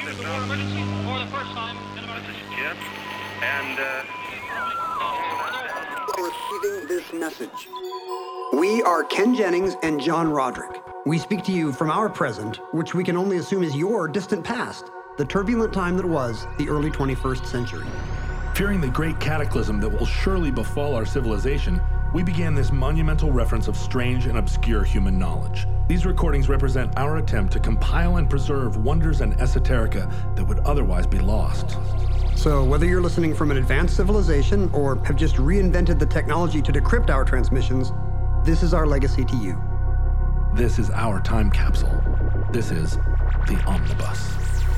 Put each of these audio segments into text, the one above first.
use the war emergency for the first time in about... This is Jim, and, Receiving this message. We are Ken Jennings and John Roderick. We speak to you from our present, which we can only assume is your distant past, the turbulent time that was the early 21st century. Fearing the great cataclysm that will surely befall our civilization, we began this monumental reference of strange and obscure human knowledge. These recordings represent our attempt to compile and preserve wonders and esoterica that would otherwise be lost. So whether you're listening from an advanced civilization or have just reinvented the technology to decrypt our transmissions, this is our legacy to you. This is our time capsule. This is the Omnibus.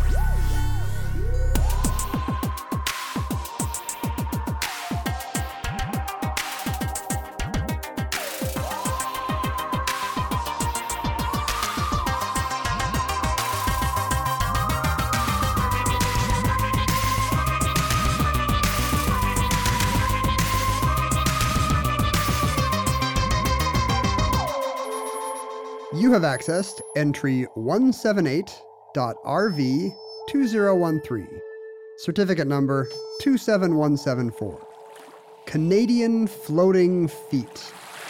You have accessed entry 178.RV2013, certificate number 27174. Canadian Floating Feet.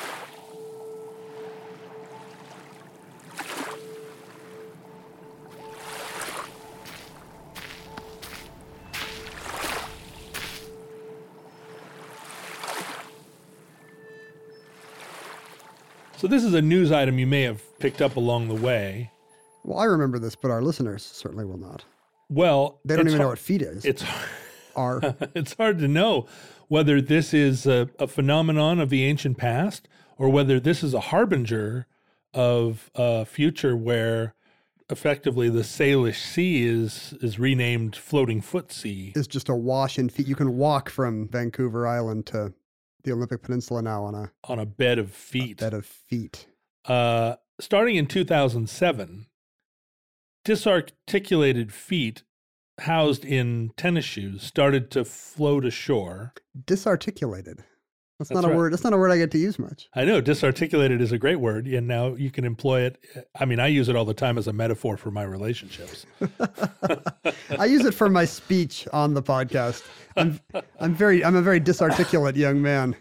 So this is a news item you may have picked up along the way. Well, I remember this, but our listeners certainly will not. Well, They don't even know what feet is. It's It's hard to know whether this is a phenomenon of the ancient past or whether this is a harbinger of a future where effectively the Salish Sea is renamed Floating Foot Sea. It's just a wash in feet. You can walk from Vancouver Island to the Olympic Peninsula now on a bed of feet. bed of feet. Starting in 2007, disarticulated feet housed in tennis shoes started to float ashore. Disarticulated. That's That's not a right. word. That's not a word I get to use much. I know disarticulated is a great word, and now you can employ it. I mean, I use it all the time as a metaphor for my relationships. I use it for my speech on the podcast. I'm a very disarticulate young man.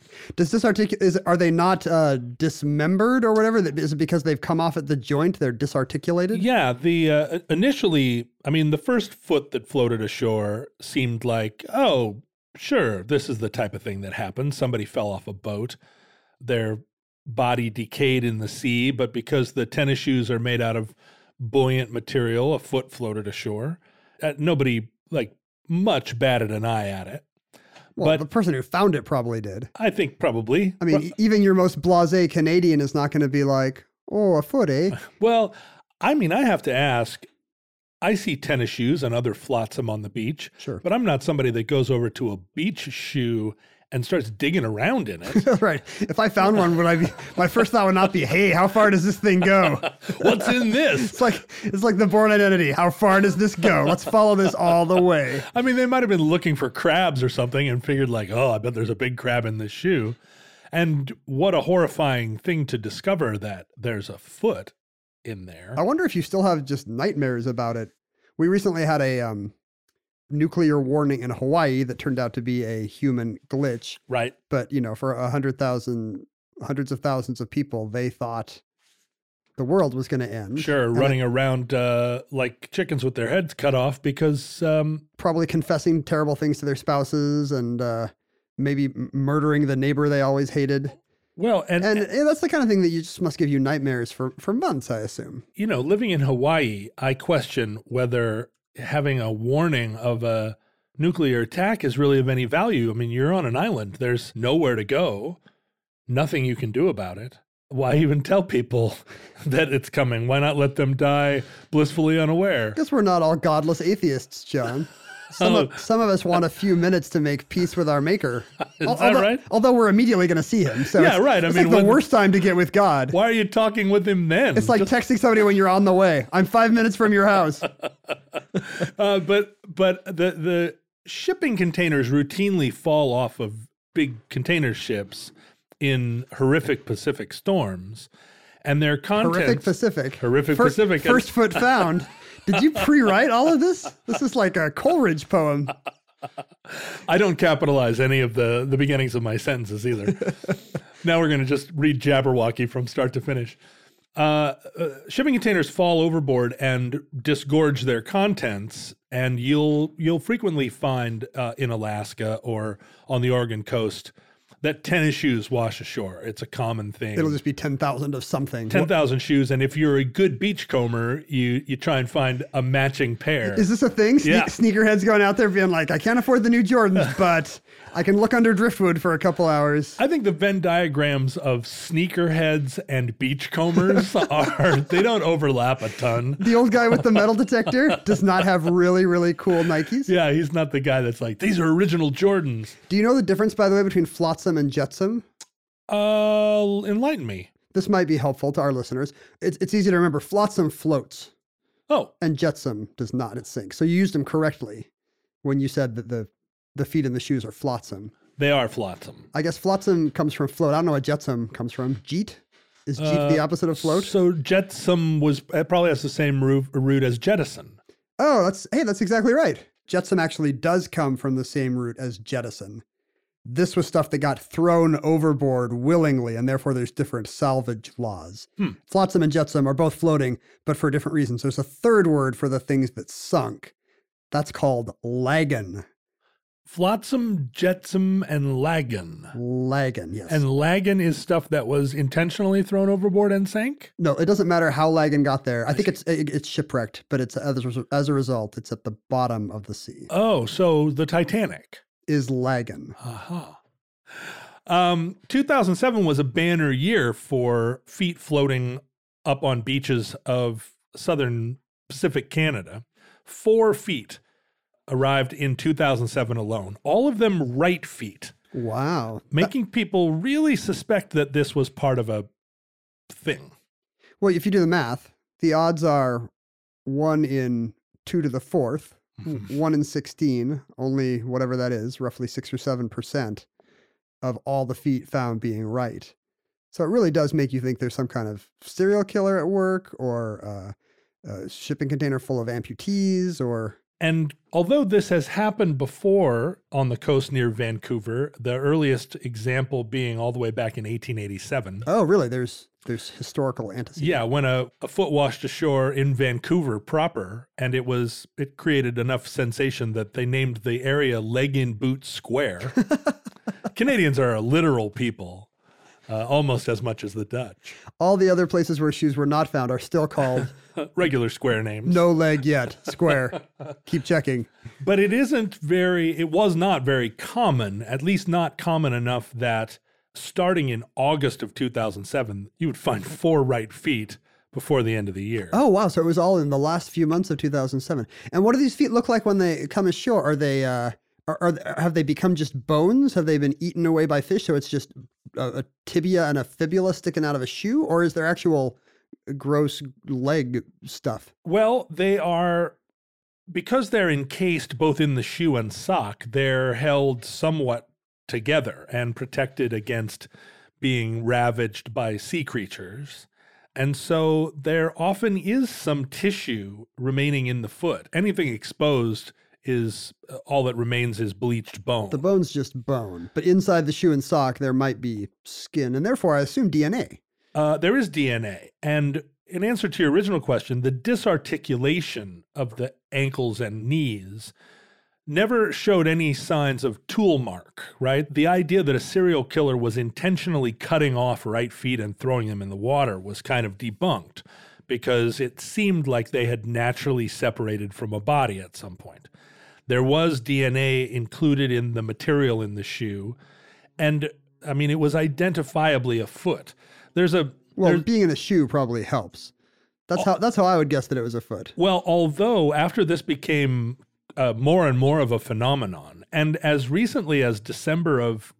Are they not dismembered or whatever? Is it because they've come off at the joint? They're disarticulated? Yeah, the initially, I mean, the first foot that floated ashore seemed like, oh, sure, this is the type of thing that happened. Somebody fell off a boat. Their body decayed in the sea, but because the tennis shoes are made out of buoyant material, a foot floated ashore. Nobody much batted an eye at it. Well, but the person who found it probably did. I think probably. I mean, even your most blasé Canadian is not going to be like, oh, a foot, eh? Well, I mean, I have to ask. I see tennis shoes and other flotsam on the beach, Sure. but I'm not somebody that goes over to a beach shoe and starts digging around in it. Right. If I found one, my first thought would not be, hey, how far does this thing go? What's in this? It's like the Bourne Identity. How far does this go? Let's follow this all the way. I mean, they might have been looking for crabs or something and figured I bet there's a big crab in this shoe. And what a horrifying thing to discover that there's a foot in there. I wonder if you still have just nightmares about it. We recently had a nuclear warning in Hawaii that turned out to be a human glitch. Right. But, for hundreds of thousands of people, they thought the world was going to end. Sure, And running around like chickens with their heads cut off because... probably confessing terrible things to their spouses and maybe murdering the neighbor they always hated. Well, and that's the kind of thing that you just must give you nightmares for months, I assume. Living in Hawaii, I question whether having a warning of a nuclear attack is really of any value. I mean, you're on an island. There's nowhere to go. Nothing you can do about it. Why even tell people that it's coming? Why not let them die blissfully unaware? Because we're not all godless atheists, John. Some of us want a few minutes to make peace with our maker. Is that right? Although we're immediately going to see him. So Yeah, right. It's like the worst time to get with God. Why are you talking with him then? It's like texting somebody when you're on the way. I'm 5 minutes from your house. But the shipping containers routinely fall off of big container ships in horrific Pacific storms. And their content... Horrific Pacific. Horrific Pacific. First foot found. Did you pre-write all of this? This is like a Coleridge poem. I don't capitalize any of the beginnings of my sentences either. Now we're going to just read Jabberwocky from start to finish. Shipping containers fall overboard and disgorge their contents, and you'll frequently find in Alaska or on the Oregon coast that tennis shoes wash ashore. It's a common thing. It'll just be 10,000 of something. 10,000 shoes, and if you're a good beachcomber, you try and find a matching pair. Is this a thing? Yeah. Sneakerheads going out there being like, I can't afford the new Jordans, but I can look under driftwood for a couple hours. I think the Venn diagrams of sneakerheads and beachcombers they don't overlap a ton. The old guy with the metal detector does not have really, really cool Nikes. Yeah, he's not the guy that's like, these are original Jordans. Do you know the difference, by the way, between flotsam and jetsam? Enlighten me. This might be helpful to our listeners. It's easy to remember. Flotsam floats. Oh. And jetsam does not. It sinks. So you used them correctly when you said that the feet in the shoes are flotsam. They are flotsam. I guess flotsam comes from float. I don't know what jetsam comes from. Jeet? Is jeet the opposite of float? So jetsam probably has the same root as jettison. Oh, that's exactly right. Jetsam actually does come from the same root as jettison. This was stuff that got thrown overboard willingly, and therefore there's different salvage laws. Flotsam and jetsam are both floating, but for different reasons. There's a third word for the things that sunk. That's called lagan. Flotsam, jetsam, and lagan. Lagan, yes. And lagan is stuff that was intentionally thrown overboard and sank? No, it doesn't matter how lagan got there. I think it's shipwrecked, but it's as a result, it's at the bottom of the sea. Oh, so the Titanic is lagan. Aha. 2007 was a banner year for feet floating up on beaches of southern Pacific Canada. 4 feet arrived in 2007 alone, all of them right feet. Wow. Making people really suspect that this was part of a thing. Well, if you do the math, the odds are 1 in 2 to the 4th, 1 in 16, only whatever that is, roughly 6 or 7% of all the feet found being right. So it really does make you think there's some kind of serial killer at work, or a shipping container full of amputees, or... And although this has happened before on the coast near Vancouver, the earliest example being all the way back in 1887. Oh, really? There's historical antecedents. Yeah, when a foot washed ashore in Vancouver proper, and it created enough sensation that they named the area Leg in Boot Square. Canadians are a literal people, almost as much as the Dutch. All the other places where shoes were not found are still called... regular square names. No leg yet. Square. Keep checking. But it was not very common, at least not common enough that starting in August of 2007, you would find 4 right feet before the end of the year. Oh, wow. So it was all in the last few months of 2007. And what do these feet look like when they come ashore? Are they, have they become just bones? Have they been eaten away by fish? So it's just a tibia and a fibula sticking out of a shoe? Or is there actual gross leg stuff? Well, they are, because they're encased both in the shoe and sock, they're held somewhat together and protected against being ravaged by sea creatures. And so there often is some tissue remaining in the foot. Anything exposed is all that remains is bleached bone. The bone's just bone, but inside the shoe and sock, there might be skin, and therefore I assume DNA. There is DNA. And in answer to your original question, the disarticulation of the ankles and knees never showed any signs of tool mark, right? The idea that a serial killer was intentionally cutting off right feet and throwing them in the water was kind of debunked, because it seemed like they had naturally separated from a body at some point. There was DNA included in the material in the shoe, and I mean, it was identifiably a foot. Being in a shoe probably helps. That's how I would guess that it was a foot. Well, although after this became more and more of a phenomenon, and as recently as December of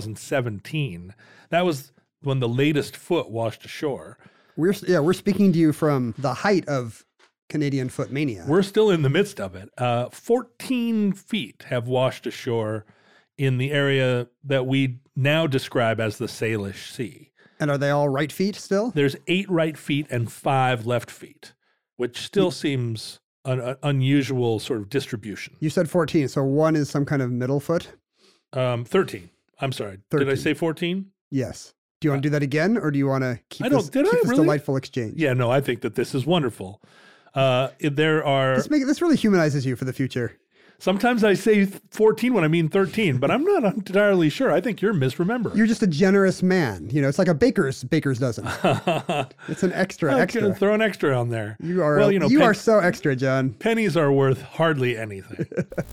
2017, that was when the latest foot washed ashore. We're speaking to you from the height of Canadian foot mania. We're still in the midst of it. 14 feet have washed ashore in the area that we now describe as the Salish Sea. And are they all right feet still? There's 8 right feet and 5 left feet, which still seems an unusual sort of distribution. You said 14, so 1 is some kind of middle foot? 13. I'm sorry. 13. Did I say 14? Yes. Do you want to do that again, or do you want to keep this really? delightful exchange? Yeah, no, I think that this is wonderful. There are... This really humanizes you for the future. Sometimes I say 14 when I mean 13, but I'm not entirely sure. I think you're misremembering. You're just a generous man. You know, it's like a baker's dozen. It's an extra. Throw an extra on there. You are you are so extra, John. Pennies are worth hardly anything.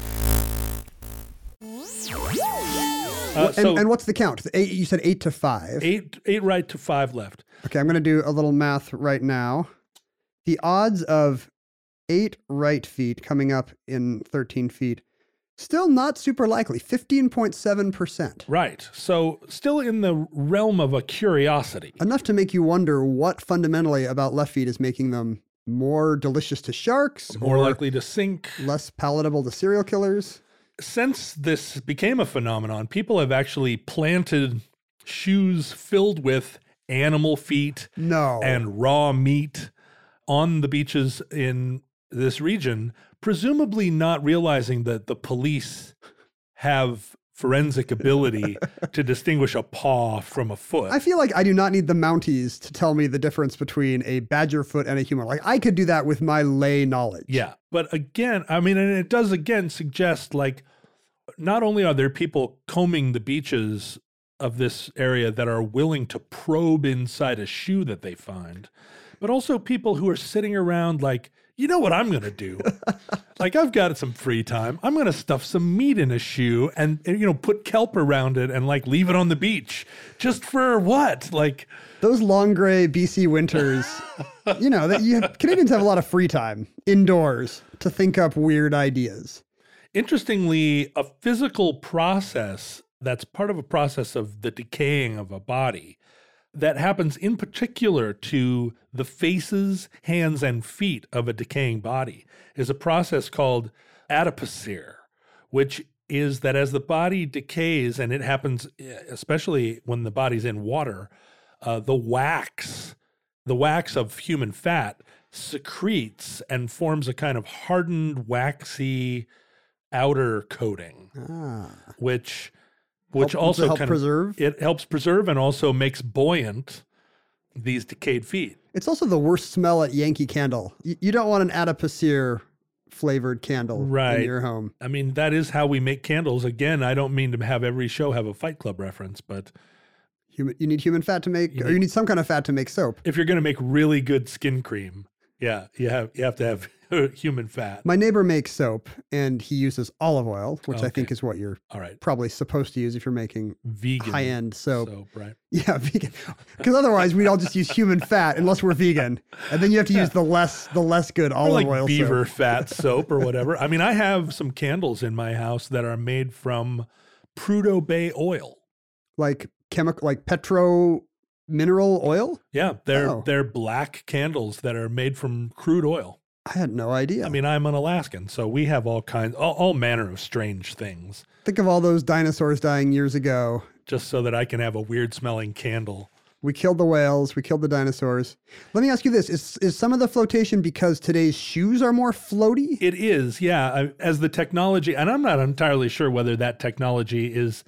And what's the count? 8, you said 8 to 5. 8 right to 5 left. Okay, I'm going to do a little math right now. The odds of 8 right feet coming up in 13 feet, still not super likely, 15.7%. Right. So still in the realm of a curiosity. Enough to make you wonder what fundamentally about left feet is making them more delicious to sharks, More or likely to sink. less palatable to serial killers. Since this became a phenomenon, people have actually planted shoes filled with animal feet and raw meat on the beaches in this region, presumably not realizing that the police have forensic ability to distinguish a paw from a foot. I feel like I do not need the Mounties to tell me the difference between a badger foot and a human. Like, I could do that with my lay knowledge. Yeah. But again, I mean, and it does again suggest, like, not only are there people combing the beaches of this area that are willing to probe inside a shoe that they find, but also people who are sitting around like, you know what I'm going to do? Like, I've got some free time. I'm going to stuff some meat in a shoe and, put kelp around it and like leave it on the beach. Just for what? Like, those long gray BC winters, Canadians have a lot of free time indoors to think up weird ideas. Interestingly, a physical process that's part of a process of the decaying of a body that happens in particular to the faces, hands, and feet of a decaying body is a process called adipocere, which is that as the body decays, and it happens especially when the body's in water, the wax of human fat secretes and forms a kind of hardened, waxy outer coating, which also it helps preserve and also makes buoyant these decayed feet. It's also the worst smell at Yankee Candle. You don't want an adipocere flavored candle in your home. I mean, that is how we make candles. Again, I don't mean to have every show have a Fight Club reference, but you need human fat to make, or you need some kind of fat to make soap. If you're going to make really good skin cream, yeah, you have to have human fat. My neighbor makes soap, and he uses olive oil, which I think is what you're probably supposed to use if you're making vegan high-end soap. Right? Yeah, vegan. Because otherwise, we'd all just use human fat unless we're vegan, and then you have to use the less good olive oil. Like beaver soap. fat soap or whatever. I mean, I have some candles in my house that are made from Prudhoe Bay oil, like petro mineral oil. Yeah, they're black candles that are made from crude oil. I had no idea. I mean, I'm an Alaskan, so we have all manner of strange things. Think of all those dinosaurs dying years ago. Just so that I can have a weird smelling candle. We killed the whales. We killed the dinosaurs. Let me ask you this. Is some of the flotation because today's shoes are more floaty? It is, yeah. As the technology, and I'm not entirely sure whether that technology is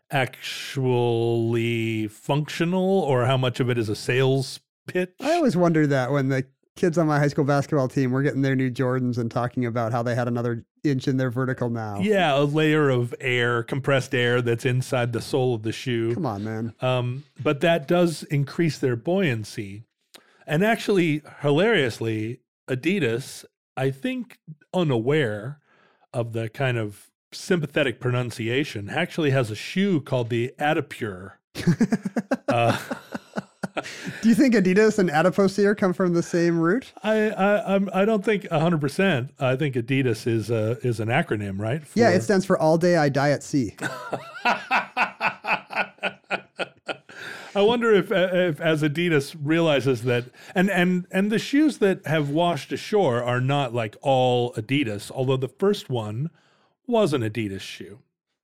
actually functional or how much of it is a sales pitch. I always wondered that when the kids on my high school basketball team were getting their new Jordans and talking about how they had another inch in their vertical now. Yeah, a layer of air, compressed air that's inside the sole of the shoe. Come on, man. But that does increase their buoyancy. And actually, hilariously, Adidas, I think unaware of the kind of sympathetic pronunciation, actually has a shoe called the Adipure. Do you think Adidas and adipocere come from the same root? I don't think 100%. I think Adidas is an acronym, right? Yeah, it stands for All Day I Die at Sea. I wonder if as Adidas realizes that, and the shoes that have washed ashore are not like all Adidas, although the first one was an Adidas shoe.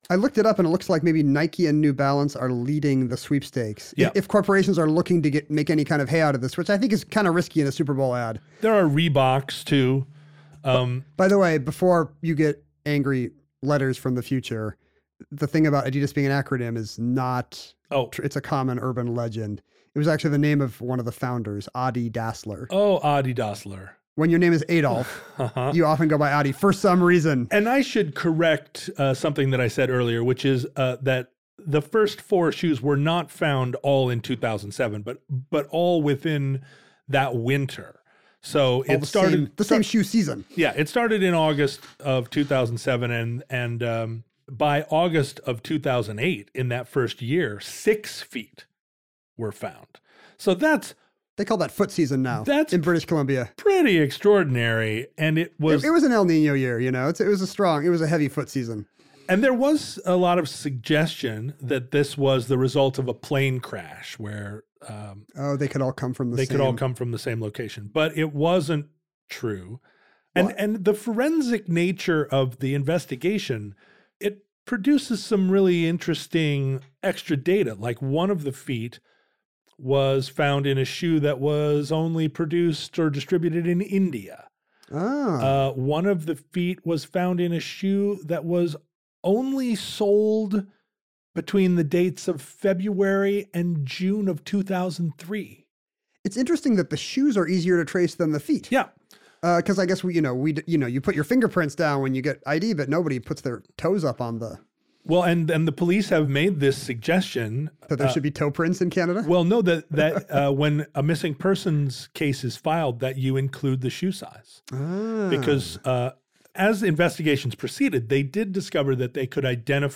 I looked it up, and it looks like maybe Nike and New Balance are leading the sweepstakes. Yeah. If corporations are looking to make any kind of hay out of this, which I think is kind of risky in a Super Bowl ad. There are Reeboks too. By the way, before you get angry letters from the future, the thing about Adidas being an acronym is not. It's a common urban legend. It was actually the name of one of the founders, Adi Dassler. Oh, Adi Dassler. When your name is Adolf, you often go by Adi for some reason. And I should correct something that I said earlier, which is that the first 4 shoes were not found all in 2007, but all within that winter. So it started the same shoe season. Yeah, it started in August of 2007, and by August of 2008, in that first year, 6 feet were found. So they call that foot season now. That's in British Columbia. Pretty extraordinary, and it was an El Nino year. You know, it was a heavy foot season. And there was a lot of suggestion that this was the result of a plane crash where they could all come from the same location, but it wasn't true. And the forensic nature of the investigation, it produces some really interesting extra data. Like one of the feet was found in a shoe that was only produced or distributed in India. One of the feet was found in a shoe that was only sold between the dates of February and June of 2003. It's interesting that the shoes are easier to trace than the feet. Yeah. Because I guess you put your fingerprints down when you get ID, but nobody puts their toes up on the. Well, and the police have made this suggestion that there should be toe prints in Canada. Well, no, that when a missing persons case is filed, that you include the shoe size, because as investigations proceeded, they did discover that they could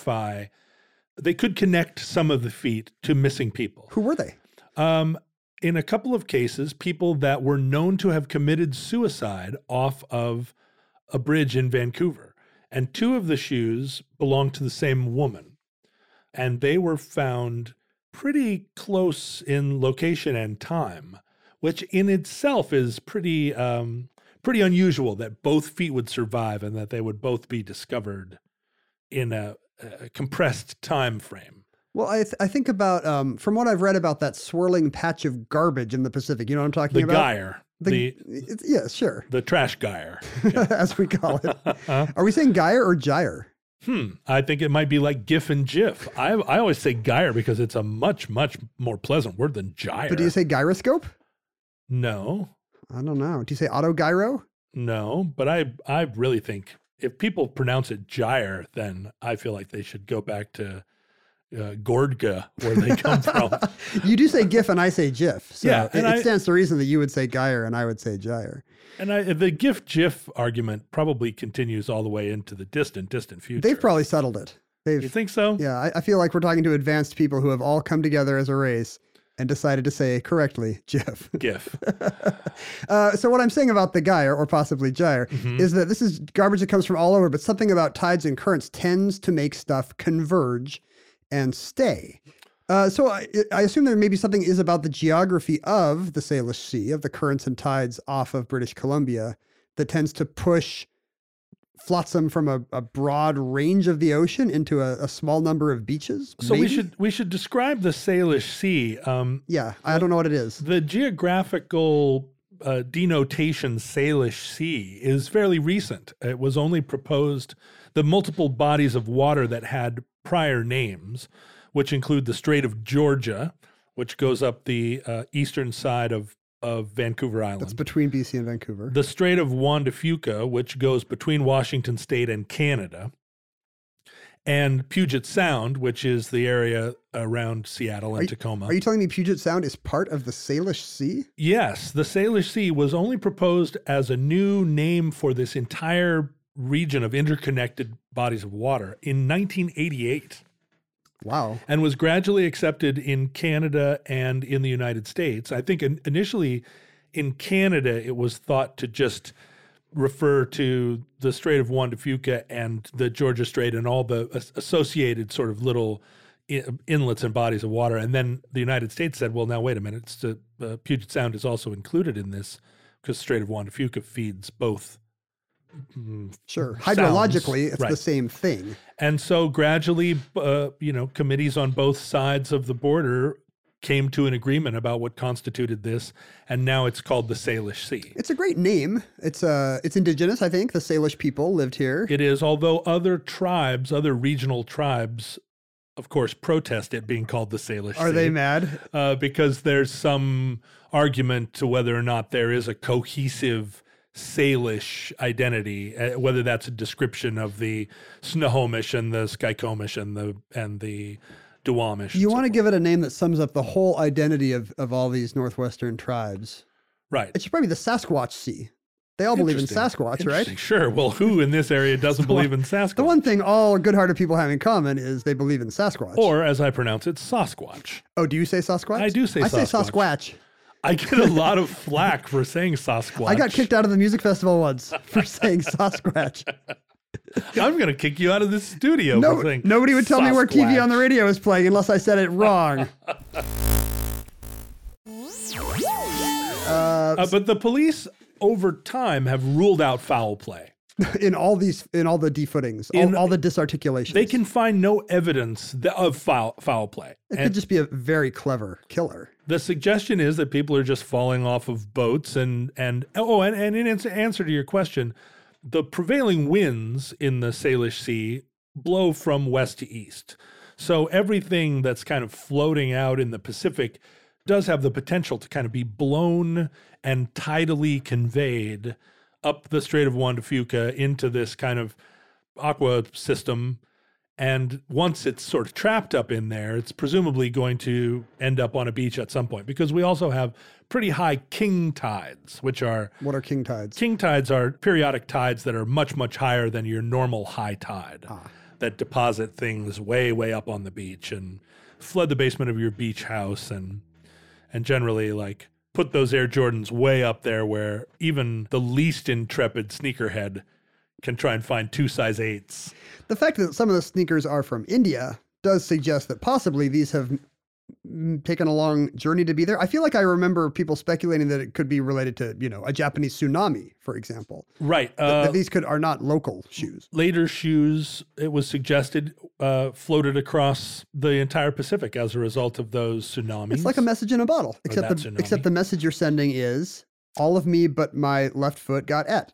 connect some of the feet to missing people. Who were they? In a couple of cases, people that were known to have committed suicide off of a bridge in Vancouver. And 2 of the shoes belonged to the same woman. And they were found pretty close in location and time, which in itself is pretty unusual that both feet would survive and that they would both be discovered in a compressed time frame. Well, I think about, from what I've read about that swirling patch of garbage in the Pacific, you know what I'm talking about? The gyre. Yeah, sure. The trash gyre. As we call it. Are we saying gyre or gyre? I think it might be like GIF and GIF. I always say gyre because it's a much, much more pleasant word than gyre. But do you say gyroscope? No. I don't know. Do you say autogyro? No, but I really think if people pronounce it gyre, then I feel like they should go back to Gordga, where they come from. You do say GIF and I say GIF. So yeah, it stands to reason that you would say gyre and I would say gyre. And the GIF-GIF argument probably continues all the way into the distant future. They've probably settled it. You think so? Yeah, I feel like we're talking to advanced people who have all come together as a race and decided to say correctly GIF. GIF. So what I'm saying about the gyre, or possibly gyre, is that this is garbage that comes from all over, but something about tides and currents tends to make stuff converge and stay. So I assume there maybe something is about the geography of the Salish Sea, of the currents and tides off of British Columbia, that tends to push flotsam from a broad range of the ocean into a small number of beaches. So maybe? we should describe the Salish Sea. Yeah, I don't know what it is. The geographical denotation Salish Sea is fairly recent. It was only proposed, the multiple bodies of water that had prior names, which include the Strait of Georgia, which goes up the eastern side of Vancouver Island. That's between BC and Vancouver. The Strait of Juan de Fuca, which goes between Washington State and Canada. And Puget Sound, which is the area around Seattle and Tacoma. Are you telling me Puget Sound is part of the Salish Sea? Yes. The Salish Sea was only proposed as a new name for this entire region of interconnected bodies of water in 1988. Wow. And was gradually accepted in Canada and in the United States. I think initially in Canada, it was thought to just refer to the Strait of Juan de Fuca and the Georgia Strait and all the associated sort of little inlets and bodies of water. And then the United States said, well, now, wait a minute, Puget Sound is also included in this because the Strait of Juan de Fuca feeds both Sure. sounds, Hydrologically, it's right. the same thing. And so gradually, committees on both sides of the border came to an agreement about what constituted this, and now it's called the Salish Sea. It's a great name. It's indigenous, I think. The Salish people lived here. It is, although other regional tribes, of course, protest it being called the Salish Sea. Are they mad? Because there's some argument to whether or not there is a cohesive Salish identity, whether that's a description of the Snohomish and the Skykomish and the Duwamish. You want to give it a name that sums up the whole identity of all these Northwestern tribes. Right. It should probably be the Sasquatch Sea. They all believe in Interesting. Sasquatch, right? Sure. Well, who in this area doesn't believe in Sasquatch? The one thing all good-hearted people have in common is they believe in Sasquatch. Or, as I pronounce it, Sasquatch. Oh, do you say Sasquatch? I do say I Sasquatch. say Sasquatch. I get a lot of flack for saying Sasquatch. I got kicked out of the music festival once for saying Sasquatch. I'm going to kick you out of this studio No, for saying nobody would tell me where TV on the Sasquatch. radio is playing unless I said it wrong. But the police, over time, have ruled out foul play. in all the defootings, all the disarticulations. They can find no evidence of foul play. It And could just be a very clever killer. the suggestion is that people are just falling off of boats and in answer to your question, the prevailing winds in the Salish Sea blow from west to east. So everything that's kind of floating out in the Pacific does have the potential to kind of be blown and tidally conveyed up the Strait of Juan de Fuca into this kind of aqua system. And once it's sort of trapped up in there, it's presumably going to end up on a beach at some point, because we also have pretty high king tides, which are... What are king tides? King tides are periodic tides that are much, much higher than your normal high tide that deposit things way, way up on the beach and flood the basement of your beach house and generally like put those Air Jordans way up there where even the least intrepid sneakerhead can try and find 2 size 8s. The fact that some of the sneakers are from India does suggest that possibly these have taken a long journey to be there. I feel like I remember people speculating that it could be related to, a Japanese tsunami, for example. Right. That these are not local shoes. Later shoes, it was suggested, floated across the entire Pacific as a result of those tsunamis. It's like a message in a bottle, except tsunami. the message you're sending is all of me but my left foot got et.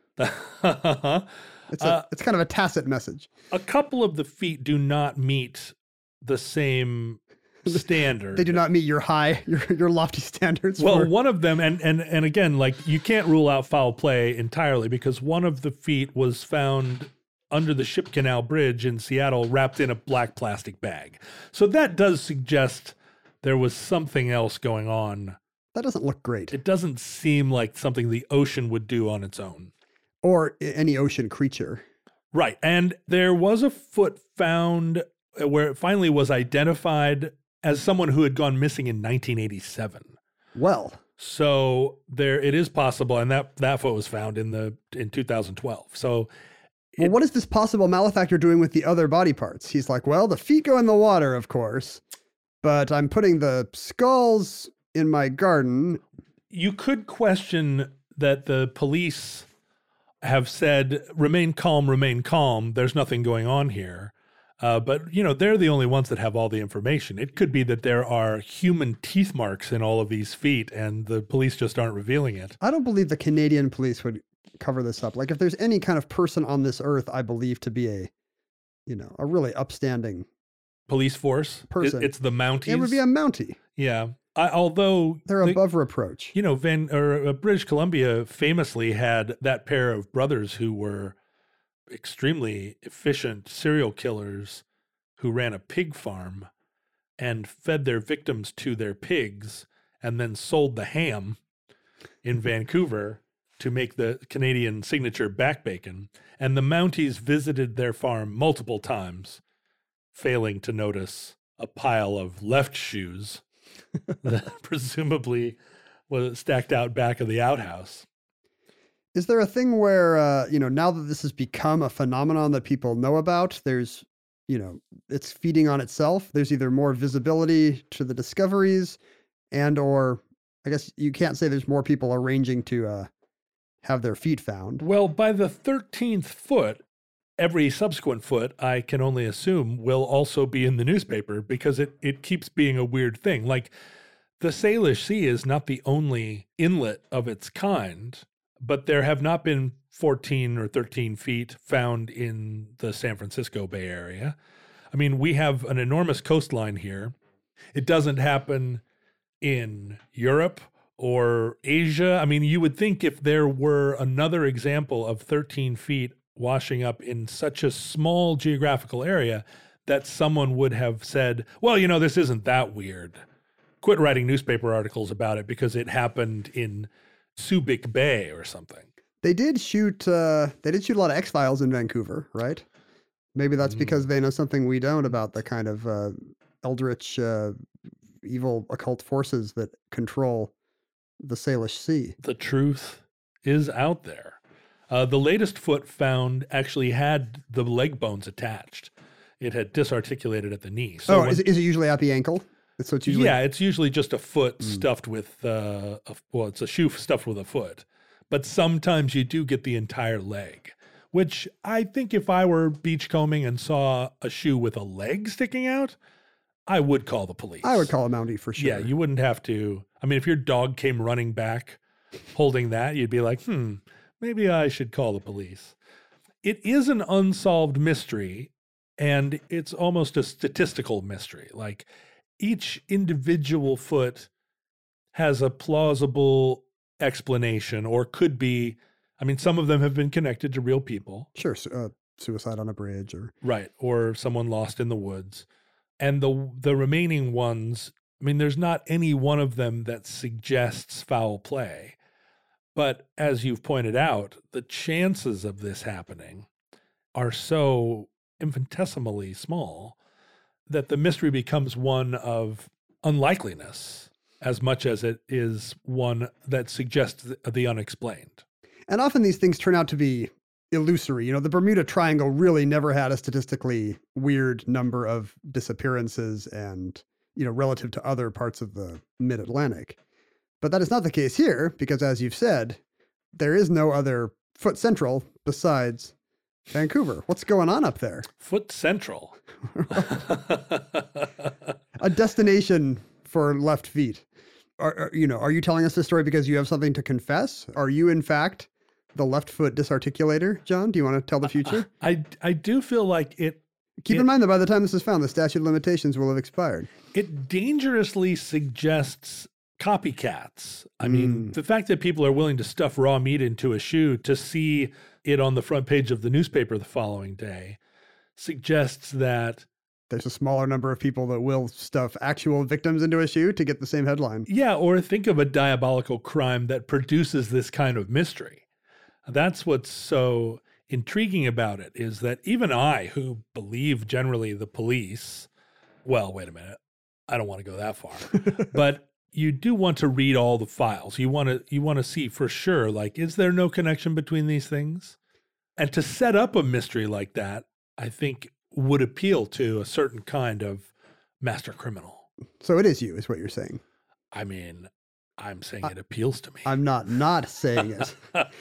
It's kind of a tacit message. A couple of the feet do not meet the same standard. They do not meet your lofty standards. Well, one of them, and again, like you can't rule out foul play entirely, because one of the feet was found under the Ship Canal Bridge in Seattle wrapped in a black plastic bag. So that does suggest there was something else going on. That doesn't look great. It doesn't seem like something the ocean would do on its own. Or any ocean creature. Right. And there was a foot found where it finally was identified as someone who had gone missing in 1987. Well. So it is possible, and that foot was found in 2012. So what is this possible malefactor doing with the other body parts? He's like, well, the feet go in the water, of course, but I'm putting the skulls in my garden. You could question that the police have said, remain calm, there's nothing going on here. But, they're the only ones that have all the information. It could be that there are human teeth marks in all of these feet and the police just aren't revealing it. I don't believe the Canadian police would cover this up. Like if there's any kind of person on this earth I believe to be a really upstanding police force person. It's the Mounties. It would be a Mountie. Yeah. Although they're above reproach. British Columbia famously had that pair of brothers who were extremely efficient serial killers who ran a pig farm and fed their victims to their pigs and then sold the ham in Vancouver to make the Canadian signature back bacon. And the Mounties visited their farm multiple times, failing to notice a pile of left shoes that presumably was stacked out back of the outhouse. Is there a thing where, now that this has become a phenomenon that people know about, there's, it's feeding on itself. There's either more visibility to the discoveries or I guess you can't say there's more people arranging to have their feet found. Well, by the 13th foot, every subsequent foot, I can only assume, will also be in the newspaper because it keeps being a weird thing. Like, the Salish Sea is not the only inlet of its kind, but there have not been 14 or 13 feet found in the San Francisco Bay Area. I mean, we have an enormous coastline here. It doesn't happen in Europe or Asia. I mean, you would think if there were another example of 13 feet washing up in such a small geographical area that someone would have said, well, you know, this isn't that weird. Quit writing newspaper articles about it because it happened in Subic Bay or something. They did shoot a lot of X-Files in Vancouver, right? Maybe that's because they know something we don't about the kind of eldritch, evil occult forces that control the Salish Sea. The truth is out there. The latest foot found actually had the leg bones attached. It had disarticulated at the knee. So is it usually at the ankle? So it's usually... Yeah, it's usually just a foot stuffed with, it's a shoe stuffed with a foot. But sometimes you do get the entire leg, which I think if I were beachcombing and saw a shoe with a leg sticking out, I would call the police. I would call a Mountie for sure. Yeah, you wouldn't have to. I mean, if your dog came running back holding that, you'd be like, maybe I should call the police. It is an unsolved mystery, and it's almost a statistical mystery. Like, each individual foot has a plausible explanation, or could be, I mean, some of them have been connected to real people. Sure, suicide on a bridge or... Right, or someone lost in the woods. And the remaining ones, I mean, there's not any one of them that suggests foul play. But as you've pointed out, the chances of this happening are so infinitesimally small that the mystery becomes one of unlikeliness as much as it is one that suggests the unexplained. And often these things turn out to be illusory. You know, the Bermuda Triangle really never had a statistically weird number of disappearances and, you know, relative to other parts of the mid-Atlantic. But that is not the case here because, as you've said, there is no other foot central besides Vancouver. What's going on up there? Foot Central. A destination for left feet. Are you telling us this story because you have something to confess? Are you, in fact, the left foot disarticulator, John? Do you want to tell the future? I do feel like it... Keep in mind that by the time this is found, the statute of limitations will have expired. It dangerously suggests copycats. I mean, the fact that people are willing to stuff raw meat into a shoe to see it on the front page of the newspaper the following day suggests that there's a smaller number of people that will stuff actual victims into a shoe to get the same headline. Yeah, or think of a diabolical crime that produces this kind of mystery. That's what's so intriguing about it, is that even I, who believe generally the police, well, wait a minute, I don't want to go that far, but you do want to read all the files. You want to see for sure, like, is there no connection between these things? And to set up a mystery like that, I think would appeal to a certain kind of master criminal. So it is you, is what you're saying. I mean, I'm saying it appeals to me. I'm not saying it.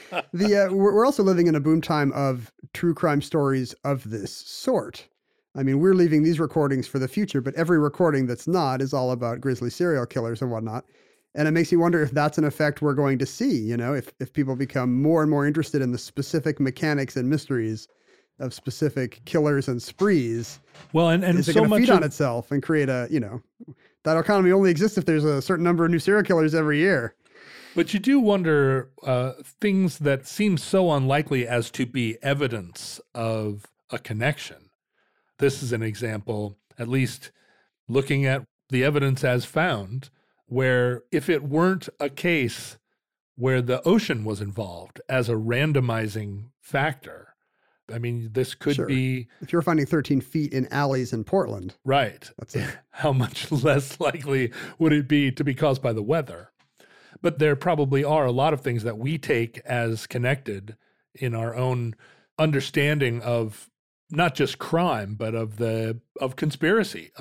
We're also living in a boom time of true crime stories of this sort. I mean, we're leaving these recordings for the future, but every recording that's not is all about grisly serial killers and whatnot. And it makes me wonder if that's an effect we're going to see, you know, if people become more and more interested in the specific mechanics and mysteries of specific killers and sprees. Well, and is it so going to much feed on itself and create a, you know, that economy only exists if there's a certain number of new serial killers every year. But you do wonder things that seem so unlikely as to be evidence of a connection. This is an example, at least looking at the evidence as found, where if it weren't a case where the ocean was involved as a randomizing factor, I mean, this could be... If you're finding 13 feet in alleys in Portland. Right. That's it. How much less likely would it be to be caused by the weather? But there probably are a lot of things that we take as connected in our own understanding of not just crime, but of conspiracy, of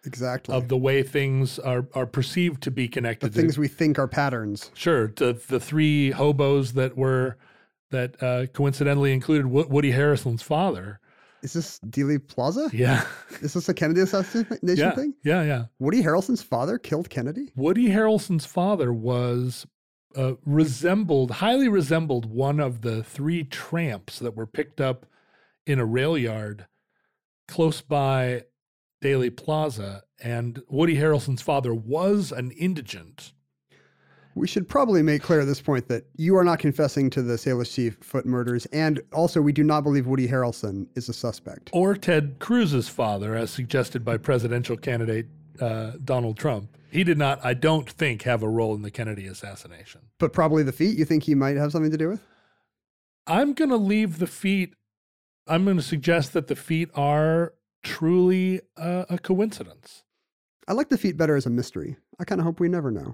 Exactly. of the way things are perceived to be connected. The things we think are patterns. Sure. The three hobos that coincidentally included Woody Harrelson's father. Is this Dealey Plaza? Yeah. Is this a Kennedy assassination thing? Yeah. Woody Harrelson's father killed Kennedy? Woody Harrelson's father was highly resembled one of the three tramps that were picked up in a rail yard close by Dealey Plaza. And Woody Harrelson's father was an indigent. We should probably make clear at this point that you are not confessing to the Salish Sea foot murders, and also we do not believe Woody Harrelson is a suspect. Or Ted Cruz's father, as suggested by presidential candidate Donald Trump. He did not, I don't think, have a role in the Kennedy assassination. But probably the feet, you think he might have something to do with? I'm going to leave the feet. I'm going to suggest that the feet are truly a coincidence. I like the feet better as a mystery. I kind of hope we never know.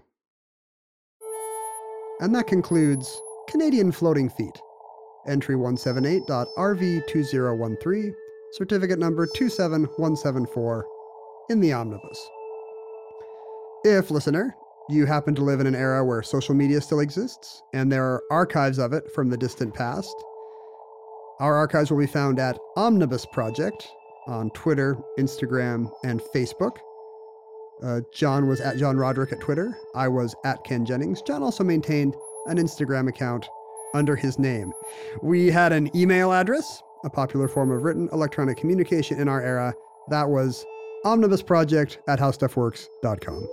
And that concludes Canadian Floating Feet. Entry 178.RV2013, certificate number 27174, in the omnibus. If, listener, you happen to live in an era where social media still exists, and there are archives of it from the distant past, our archives will be found at Omnibus Project on Twitter, Instagram, and Facebook. John was at John Roderick at Twitter. I was at Ken Jennings. John also maintained an Instagram account under his name. We had an email address, a popular form of written electronic communication in our era. That was omnibusproject@howstuffworks.com.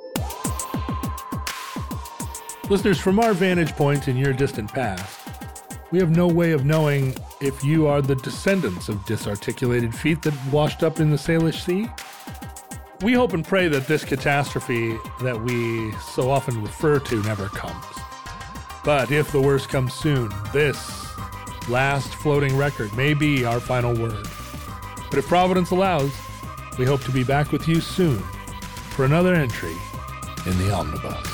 Listeners, from our vantage point in your distant past, we have no way of knowing if you are the descendants of disarticulated feet that washed up in the Salish Sea. We hope and pray that this catastrophe that we so often refer to never comes. But if the worst comes soon, this last floating record may be our final word. But if Providence allows, we hope to be back with you soon for another entry in the Omnibus.